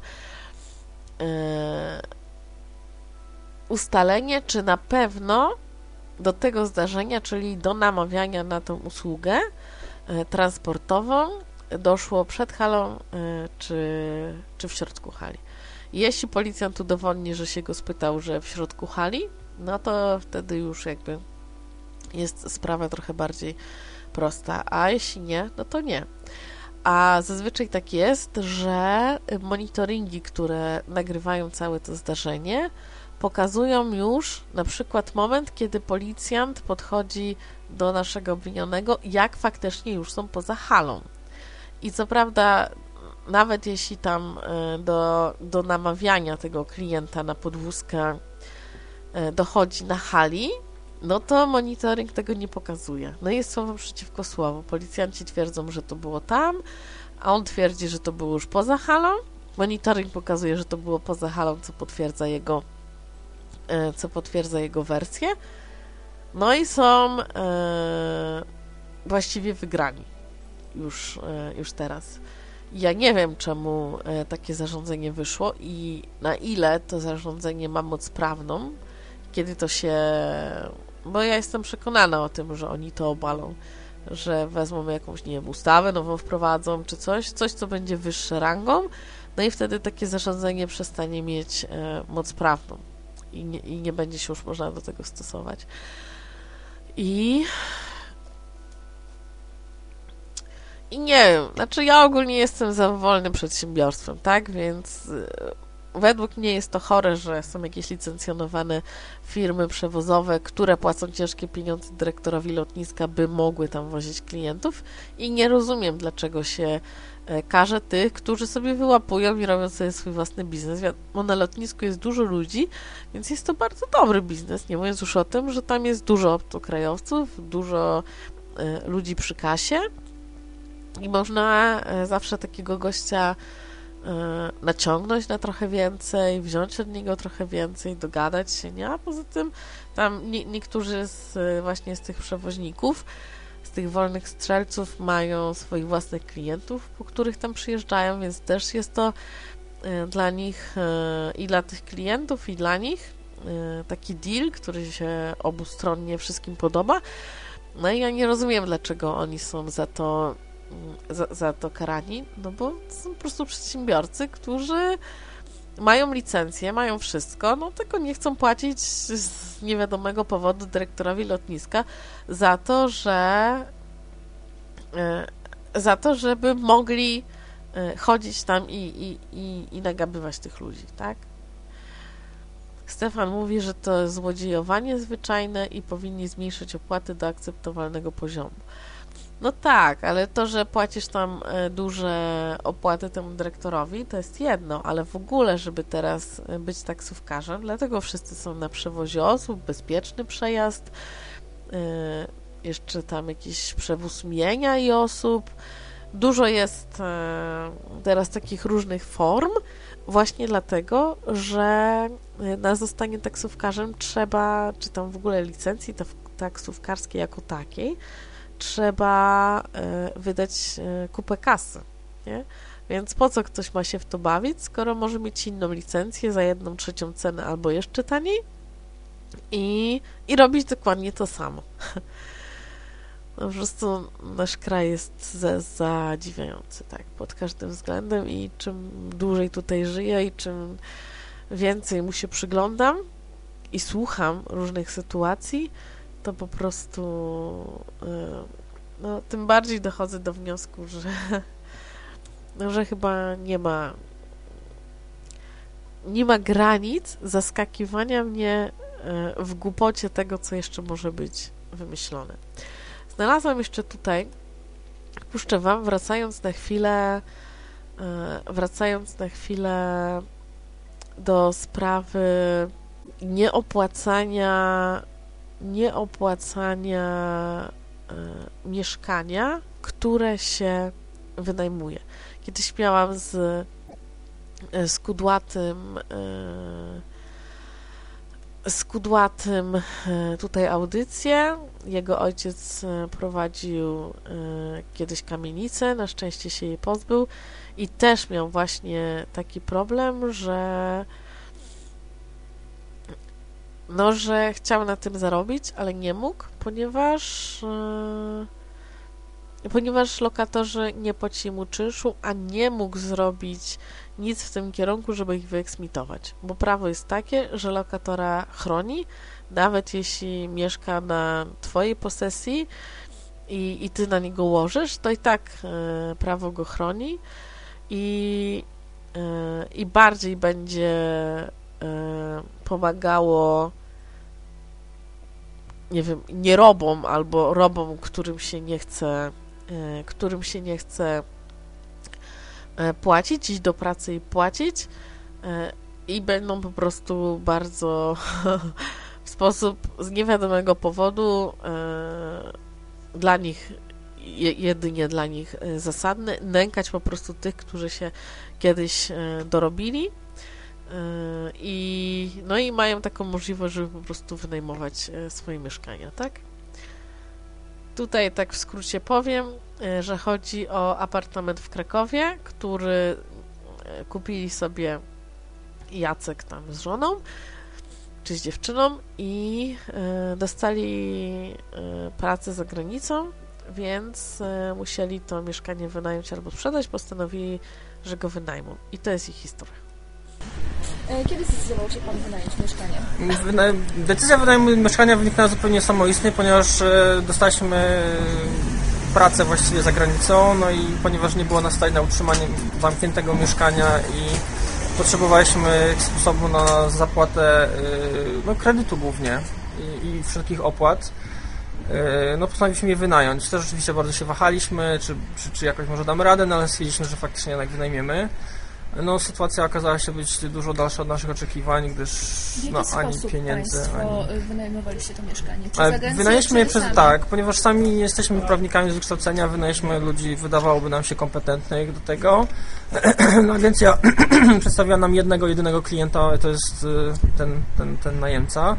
ustalenie, czy na pewno do tego zdarzenia, czyli do namawiania na tą usługę transportową, doszło przed halą, czy w środku hali. Jeśli policjant udowodni, że się go spytał, że w środku hali, no to wtedy już jakby jest sprawa trochę bardziej prosta, a jeśli nie, no to nie. A zazwyczaj tak jest, że monitoringi, które nagrywają całe to zdarzenie, pokazują już na przykład moment, kiedy policjant podchodzi do naszego obwinionego, jak faktycznie już są poza halą. I co prawda, nawet jeśli tam do namawiania tego klienta na podwózkę dochodzi na hali, no to monitoring tego nie pokazuje. No jest słowo przeciwko słowu. Policjanci twierdzą, że to było tam, a on twierdzi, że to było już poza halą. Monitoring pokazuje, że to było poza halą, co potwierdza jego wersję. No i są właściwie wygrani już teraz. Ja nie wiem, czemu takie zarządzenie wyszło i na ile to zarządzenie ma moc prawną, kiedy to się... Bo ja jestem przekonana o tym, że oni to obalą, że wezmą jakąś, nie wiem, ustawę nową wprowadzą, czy coś, co będzie wyższe rangą, no i wtedy takie zarządzenie przestanie mieć moc prawną i nie będzie się już można do tego stosować. I nie wiem, znaczy ja ogólnie jestem za wolnym przedsiębiorstwem, tak, więc według mnie jest to chore, że są jakieś licencjonowane firmy przewozowe, które płacą ciężkie pieniądze dyrektorowi lotniska, by mogły tam wozić klientów i nie rozumiem, dlaczego się karze tych, którzy sobie wyłapują i robią sobie swój własny biznes. Bo na lotnisku jest dużo ludzi, więc jest to bardzo dobry biznes, nie mówiąc już o tym, że tam jest dużo obcokrajowców, dużo ludzi przy kasie i można zawsze takiego gościa naciągnąć na trochę więcej, wziąć od niego trochę więcej, dogadać się, nie? A poza tym tam niektórzy właśnie z tych przewoźników, z tych wolnych strzelców mają swoich własnych klientów, po których tam przyjeżdżają, więc też jest to dla nich i dla tych klientów, i dla nich taki deal, który się obustronnie wszystkim podoba. No i ja nie rozumiem, dlaczego oni są za to karani, no bo to są po prostu przedsiębiorcy, którzy mają licencję, mają wszystko, no tylko nie chcą płacić z niewiadomego powodu dyrektorowi lotniska za to, żeby mogli chodzić tam i nagabywać tych ludzi, tak? Stefan mówi, że to jest złodziejowanie zwyczajne i powinni zmniejszyć opłaty do akceptowalnego poziomu. No tak, ale to, że płacisz tam duże opłaty temu dyrektorowi, to jest jedno, ale w ogóle, żeby teraz być taksówkarzem, dlatego wszyscy są na przewozie osób, bezpieczny przejazd, jeszcze tam jakiś przewóz mienia i osób. Dużo jest teraz takich różnych form, właśnie dlatego, że na zostanie taksówkarzem trzeba, czy tam w ogóle licencji taksówkarskiej jako takiej, trzeba wydać kupę kasy, nie? Więc po co ktoś ma się w to bawić, skoro może mieć inną licencję za 1/3 ceny albo jeszcze taniej i robić dokładnie to samo. No, po prostu nasz kraj jest zadziwiający, tak, pod każdym względem i czym dłużej tutaj żyję i czym więcej mu się przyglądam i słucham różnych sytuacji, to po prostu no, tym bardziej dochodzę do wniosku, że chyba nie ma granic zaskakiwania mnie w głupocie tego, co jeszcze może być wymyślone. Znalazłam jeszcze tutaj, puszczę wam, wracając na chwilę do sprawy nieopłacania mieszkania, które się wynajmuje. Kiedyś miałam z Kudłatym tutaj audycję. Jego ojciec prowadził kiedyś kamienicę, na szczęście się jej pozbył i też miał właśnie taki problem, że chciał na tym zarobić, ale nie mógł, ponieważ lokatorzy nie płacili mu czynszu, a nie mógł zrobić nic w tym kierunku, żeby ich wyeksmitować. Bo prawo jest takie, że lokatora chroni, nawet jeśli mieszka na twojej posesji i ty na niego łożysz, to i tak prawo go chroni i bardziej będzie pomagało, nie wiem, nierobom albo robom, którym się nie chce płacić, iść do pracy i płacić i będą po prostu bardzo w sposób z niewiadomego powodu dla nich, jedynie dla nich zasadny, nękać po prostu tych, którzy się kiedyś dorobili No i mają taką możliwość, żeby po prostu wynajmować swoje mieszkania, tak? Tutaj tak w skrócie powiem, że chodzi o apartament w Krakowie, który kupili sobie Jacek tam z żoną, czy z dziewczyną i dostali pracę za granicą, więc musieli to mieszkanie wynająć albo sprzedać, postanowili, że go wynajmą. I to jest ich historia. Kiedy zdecydował się Pan wynająć mieszkanie? Decyzja wynajmu mieszkania wyniknęła zupełnie samoistnie, ponieważ dostaliśmy pracę właściwie za granicą, no i ponieważ nie było nas stać na utrzymanie zamkniętego mieszkania i potrzebowaliśmy sposobu na zapłatę kredytu głównie i wszelkich opłat, no postanowiliśmy je wynająć. Też rzeczywiście bardzo się wahaliśmy, czy jakoś może damy radę, no ale stwierdziliśmy, że faktycznie jednak wynajmiemy. No sytuacja okazała się być dużo dalsza od naszych oczekiwań, gdyż ani pieniędzy, ani... wynajmowaliście to mieszkanie? Przez agencję, wynajęliśmy je sami? ponieważ sami nie jesteśmy prawnikami z wykształcenia, wynajęliśmy ludzi, wydawałoby nam się kompetentnych do tego. No, agencja przedstawiła nam jedynego klienta, to jest ten najemca,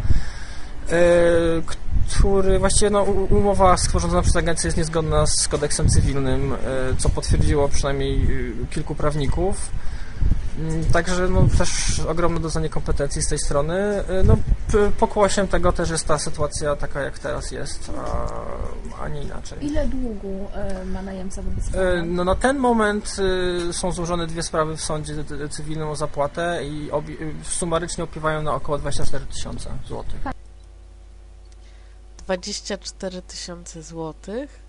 który właściwie umowa stworzona przez agencję jest niezgodna z kodeksem cywilnym, co potwierdziło przynajmniej kilku prawników. Także też ogromne dozanie kompetencji z tej strony. Pokłosiem tego też jest ta sytuacja taka, jak teraz jest, a nie inaczej. Ile długu ma najemca wobec Pana? Na ten moment są złożone 2 sprawy w sądzie cywilnym o zapłatę i sumarycznie opiewają na około 24 000 złotych. 24 000 złotych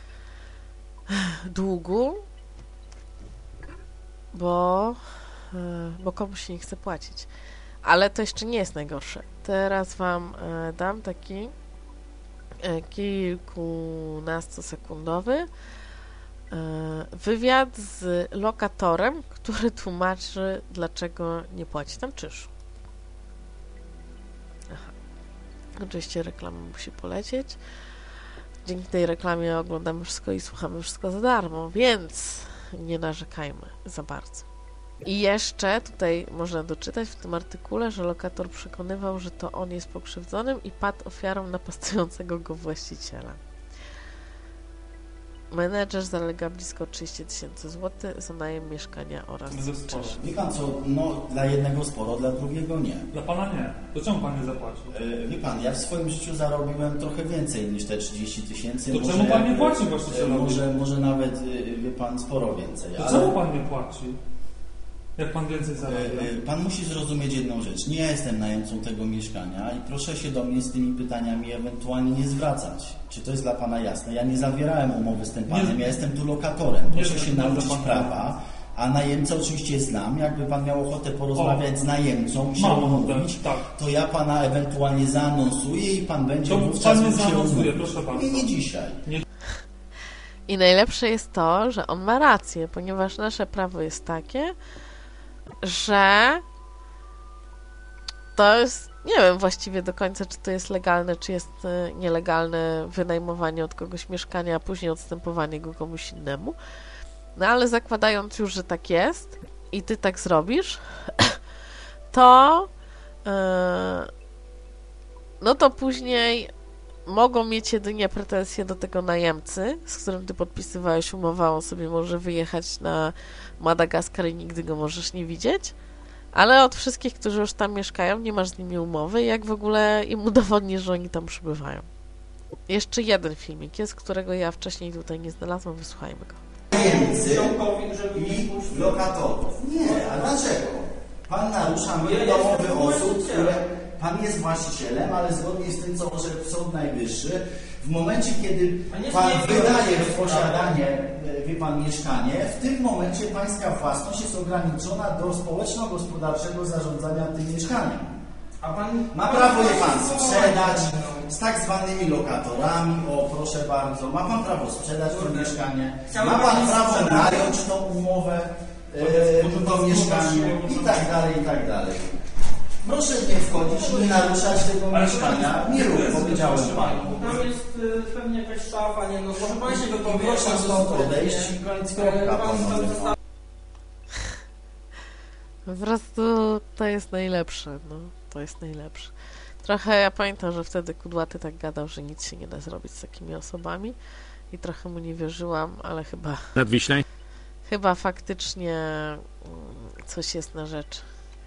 długu, bo komuś się nie chce płacić. Ale to jeszcze nie jest najgorsze. Teraz Wam dam taki kilkunastosekundowy wywiad z lokatorem, który tłumaczy, dlaczego nie płaci tam czynszu. Oczywiście reklama musi polecieć. Dzięki tej reklamie oglądamy wszystko i słuchamy wszystko za darmo, więc nie narzekajmy za bardzo. I jeszcze tutaj można doczytać w tym artykule, że lokator przekonywał, że to on jest pokrzywdzonym i padł ofiarą napastującego go właściciela. Menedżer zalega blisko 30 000 zł za najem mieszkania oraz czynsz. Wie Pan co, dla jednego sporo, dla drugiego nie. Dla Pana nie. To czemu Pan nie zapłacił? Wie Pan, ja w swoim życiu zarobiłem trochę więcej niż te 30 000. To czemu Pan nie płaci właścicielowi? Może nawet, wie Pan, sporo więcej. To czemu Pan nie płaci? Jak Pan więcej zarabia? Pan musi zrozumieć jedną rzecz. Nie ja jestem najemcą tego mieszkania i proszę się do mnie z tymi pytaniami ewentualnie nie zwracać. Czy to jest dla Pana jasne? Ja nie zawierałem umowy z tym Panem, ja jestem tu lokatorem. Proszę się nauczyć prawa, a najemca oczywiście jest znam. Jakby Pan miał ochotę porozmawiać z najemcą i się umówić, to ja Pana ewentualnie zaanonsuję i Pan będzie wówczas Pan nie zaanonsuje, proszę bardzo. Nie dzisiaj. I najlepsze jest to, że on ma rację, ponieważ nasze prawo jest takie, że to jest, nie wiem właściwie do końca, czy to jest legalne, czy jest nielegalne wynajmowanie od kogoś mieszkania, a później odstępowanie go komuś innemu. No ale zakładając już, że tak jest i ty tak zrobisz, to to później mogą mieć jedynie pretensje do tego najemcy, z którym ty podpisywałeś umowę, on sobie może wyjechać na Madagaskar i nigdy go możesz nie widzieć, ale od wszystkich, którzy już tam mieszkają, nie masz z nimi umowy, jak w ogóle im udowodnisz, że oni tam przybywają. Jeszcze jeden filmik jest, którego ja wcześniej tutaj nie znalazłam, wysłuchajmy go. Najemcy i lokatorów. Nie, a dlaczego? Pan narusza mir domowy osób, które... Pan jest właścicielem, ale zgodnie z tym, co może Sąd Najwyższy, w momencie, kiedy Pan wydaje w posiadanie, wie Pan, mieszkanie, w tym momencie Pańska własność jest ograniczona do społeczno-gospodarczego zarządzania tym mieszkaniem. A Pan ma prawo je Pan sprzedać z tak zwanymi lokatorami, proszę bardzo, ma Pan prawo sprzedać to mieszkanie, ma Pan prawo nająć tą umowę, to mieszkanie i tak dalej, i tak dalej. Proszę nie wchodzić i nie naruszać tego mieszkania. Nie rób, powiedziałem Panu. Tam jest pewnie jakaś szafa, nie no, może Pan się wypowiedzieć. Proszę stąd odejść i koniec kropka. Po prostu to jest najlepsze, no. To jest najlepsze. Trochę ja pamiętam, że wtedy Kudłaty tak gadał, że nic się nie da zrobić z takimi osobami i trochę mu nie wierzyłam, ale chyba faktycznie coś jest na rzecz.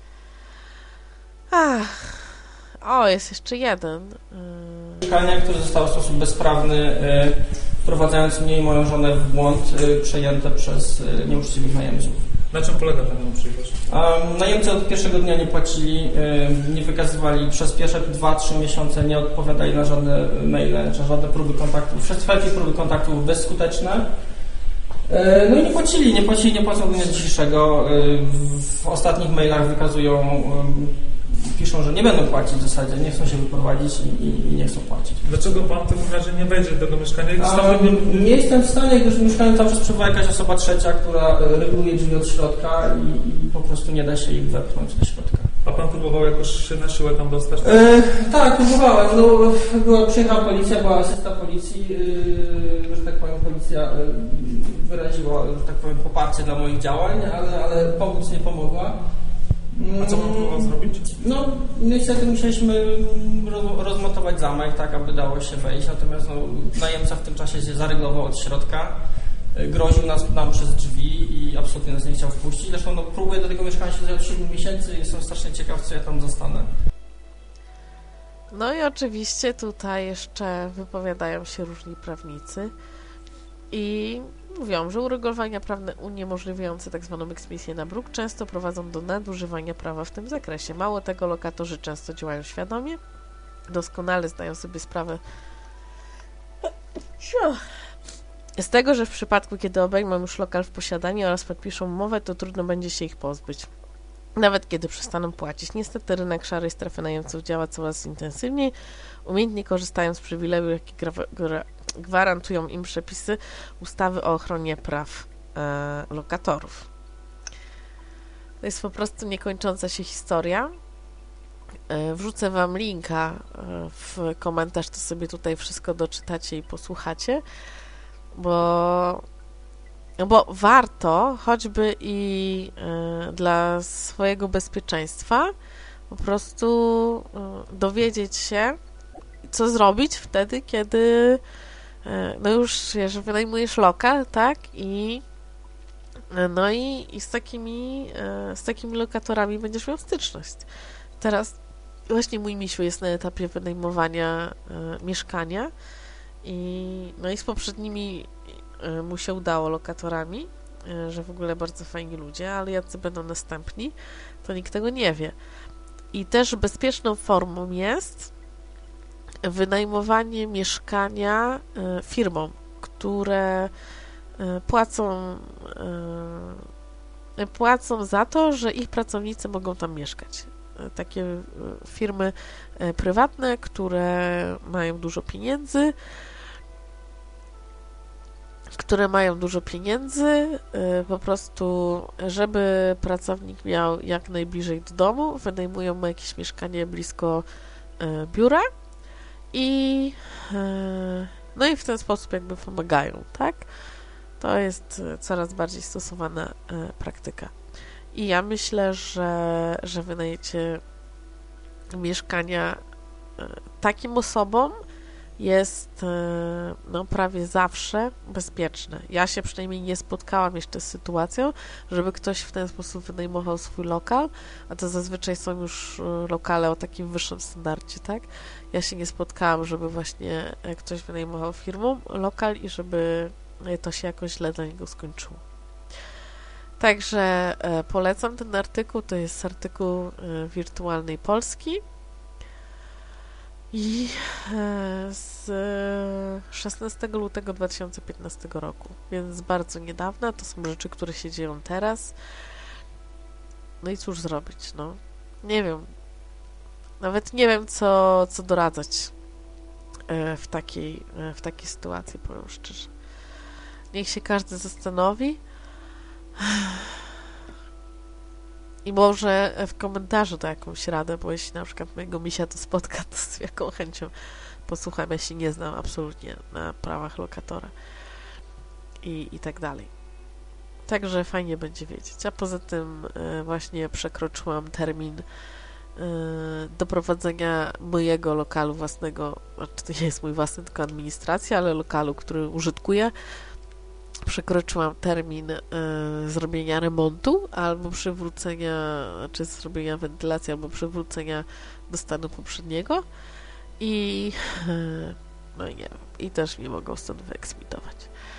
Jest jeszcze jeden. Mieszkanie, które zostało w sposób bezprawny, wprowadzając mnie i moją żonę w błąd, przejęte przez nieuczciwych najemców. Na czym polega ta nieuczciwość? Najemcy od pierwszego dnia nie płacili, nie wykazywali przez pierwsze 2-3 miesiące, nie odpowiadali na żadne maile, czy żadne próby kontaktów. Wszelkie próby kontaktów bezskuteczne. No i nie płacą do dnia dzisiejszego. W ostatnich mailach wykazują, piszą, że nie będą płacić w zasadzie, nie chcą się wyprowadzić i nie chcą płacić. Dlaczego pan w takim razie nie wejdzie do tego mieszkania? Nie jestem w stanie, gdyż w mieszkaniu cały czas przebywa jakaś osoba trzecia, która reguluje drzwi od środka i po prostu nie da się ich wepchnąć do środka. A pan próbował jakoś się na siłę tam dostać? Tak, próbowałem. Przyjechała policja, była asysta policji, że tak powiem, policja wyraziła, że tak powiem, poparcie dla moich działań, ale pomóc nie pomogła. A co pan próbował zrobić? Niestety musieliśmy rozmontować zamek, tak aby dało się wejść, natomiast najemca w tym czasie się zaryglował od środka, groził nam przez drzwi i absolutnie nas nie chciał wpuścić. Zresztą próbuję do tego mieszkania się od 7 miesięcy i jestem strasznie ciekaw, co ja tam zostanę. No i oczywiście tutaj jeszcze wypowiadają się różni prawnicy i mówią, że uregulowania prawne uniemożliwiające tzw. eksmisję na bruk często prowadzą do nadużywania prawa w tym zakresie. Mało tego, lokatorzy często działają świadomie, doskonale zdają sobie sprawę z tego, że w przypadku, kiedy obejmą już lokal w posiadanie oraz podpiszą umowę, to trudno będzie się ich pozbyć, nawet kiedy przestaną płacić. Niestety rynek szarej strefy najemców działa coraz intensywniej, umiejętnie korzystają z przywilejów, jakie gwarantują im przepisy ustawy o ochronie praw lokatorów. To jest po prostu niekończąca się historia. Wrzucę Wam linka w komentarz, to sobie tutaj wszystko doczytacie i posłuchacie, bo warto, choćby i dla swojego bezpieczeństwa, po prostu dowiedzieć się, co zrobić wtedy, kiedy już że wynajmujesz lokal, tak? I z takimi lokatorami będziesz miał styczność. Teraz właśnie mój misiu jest na etapie wynajmowania mieszkania i z poprzednimi mu się udało lokatorami, że w ogóle bardzo fajni ludzie, ale jacy będą następni, to nikt tego nie wie. I też bezpieczną formą jest wynajmowanie mieszkania firmom, które płacą za to, że ich pracownicy mogą tam mieszkać. Takie firmy prywatne, które mają dużo pieniędzy, po prostu, żeby pracownik miał jak najbliżej do domu, wynajmują mu jakieś mieszkanie blisko biura i w ten sposób jakby pomagają, tak? To jest coraz bardziej stosowana praktyka. I ja myślę, że wynajęcie mieszkania takim osobom jest prawie zawsze bezpieczne. Ja się przynajmniej nie spotkałam jeszcze z sytuacją, żeby ktoś w ten sposób wynajmował swój lokal, a to zazwyczaj są już lokale o takim wyższym standardzie, tak? Ja się nie spotkałam, żeby właśnie ktoś wynajmował firmom lokal i żeby to się jakoś źle dla niego skończyło. Także polecam ten artykuł, to jest artykuł Wirtualnej Polski i z 16 lutego 2015 roku, więc bardzo niedawna, to są rzeczy, które się dzieją teraz. No i cóż zrobić, nie wiem, nawet nie wiem, co doradzać w takiej sytuacji, powiem szczerze. Niech się każdy zastanowi i może w komentarzu da jakąś radę, bo jeśli na przykład mojego misia to spotka, to z jaką chęcią posłucham. Ja się nie znam absolutnie na prawach lokatora i tak dalej. Także fajnie będzie wiedzieć. A poza tym właśnie przekroczyłam termin doprowadzenia mojego lokalu własnego, znaczy to nie jest mój własny, tylko administracja, ale lokalu, który użytkuję. Przekroczyłam termin zrobienia remontu albo przywrócenia, czy zrobienia wentylacji, albo przywrócenia do stanu poprzedniego i no i nie wiem, i też nie mogą stąd wyeksmitować.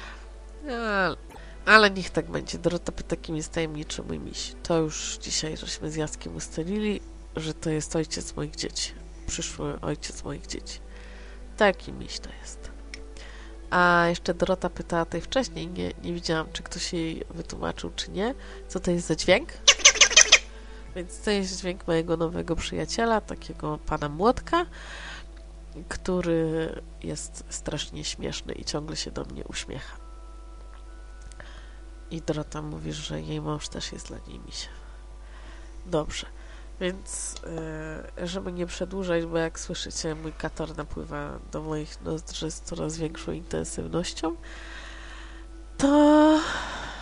Ale niech tak będzie. Dorota pyta, kim jest tajemniczy mój miś. To już dzisiaj żeśmy z Jackiem ustalili, że to jest ojciec moich dzieci. Przyszły ojciec moich dzieci. Taki miś to jest. A jeszcze Dorota pytała tej wcześniej, nie widziałam, czy ktoś jej wytłumaczył, czy nie, co to jest za dźwięk. Więc to jest dźwięk mojego nowego przyjaciela, takiego pana Młotka, który jest strasznie śmieszny i ciągle się do mnie uśmiecha. I Dorota mówi, że jej mąż też jest dla niej misia. Dobrze. Więc, żeby nie przedłużać, bo jak słyszycie, mój katar napływa do moich nozdrzy z coraz większą intensywnością, to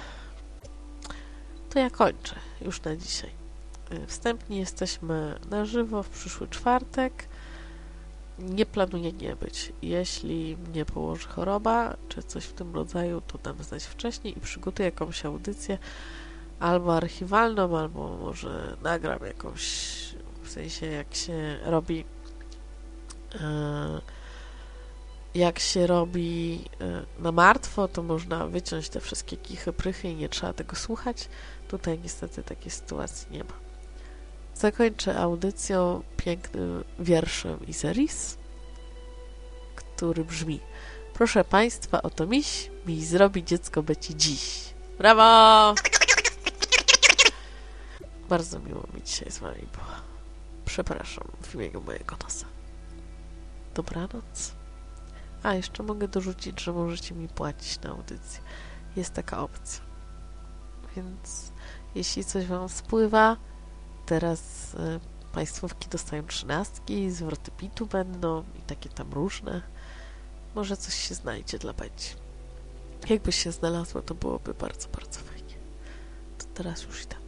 ja kończę już na dzisiaj. Wstępnie jesteśmy na żywo w przyszły czwartek. Nie planuję nie być. Jeśli mnie położy choroba, czy coś w tym rodzaju, to dam znać wcześniej i przygotuję jakąś audycję, albo archiwalną, albo może nagram jakąś, w sensie jak się robi na martwo, to można wyciąć te wszystkie kichy, prychy i nie trzeba tego słuchać. Tutaj niestety takiej sytuacji nie ma. Zakończę audycją pięknym wierszem Iseris, który brzmi: proszę Państwa, oto miś zrobi dziecko Beci dziś. Brawo! Bardzo miło mi dzisiaj z Wami było. Przepraszam w imieniu mojego nosa. Dobranoc. A, jeszcze mogę dorzucić, że możecie mi płacić na audycję. Jest taka opcja. Więc jeśli coś Wam spływa, teraz państwówki dostają 13, zwroty PIT-u będą i takie tam różne. Może coś się znajdzie dla Beci. Jakby się znalazło, to byłoby bardzo, bardzo fajnie. To teraz już idę.